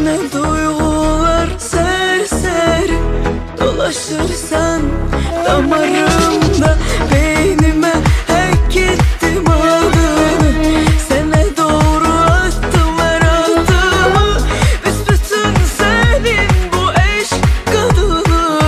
Yine duygular serseri dolaşırsan damarımda, beynime hack ettim adını. Sana doğru attım her adımı, büsbütün senin bu eşk kadını.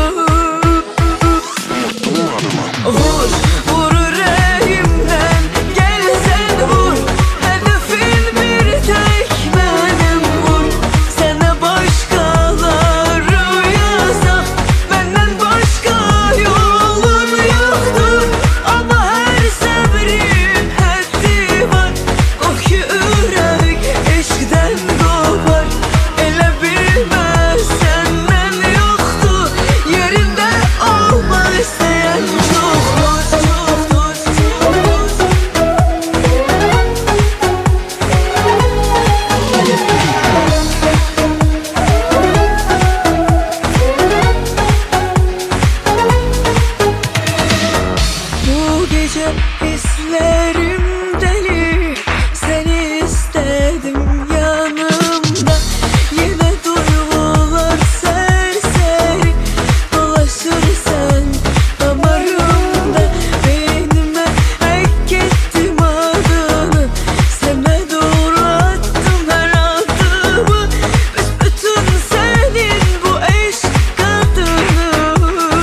Vur, vur yüreğimden, gel sen vur. Hedefin bir tek benim, vur. Sana başkaları yasak, benden başka yolun yoktur. Ama her sabrin haddi var. O ki yürek eşkden kopar. Elə bilmez senden yoktu, yerinde olmak isteyen çoktur. Bu gece hislerim deli, seni istedim yanımda. Yine duygular serseri dolaşırsan damarımda, beynime hack ettim adını. Sana doğru attım her adımı, büsbütün senin bu eşk kadını.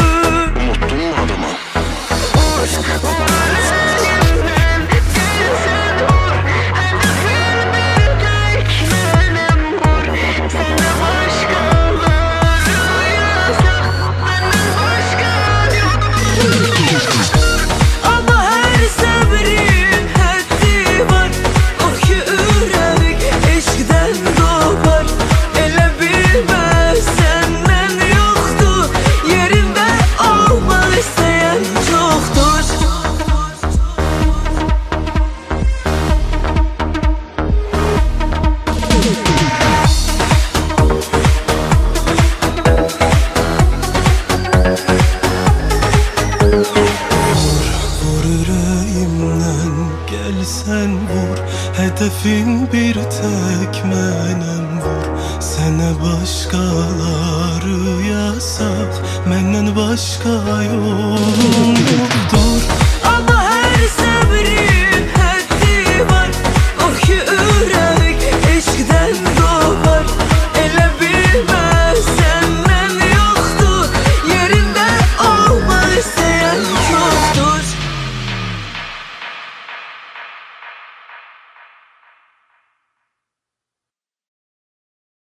Ama her sabrin haddi var. O ki yürek eşkden kopar. Elə bilmez senden yoktu, yerinde olmak isteyen çoktur. Vur yüreğimden, gel sen vur. Hedefin bir tek menem, vur. Sana başkaları yasak, menden başka yolum yok.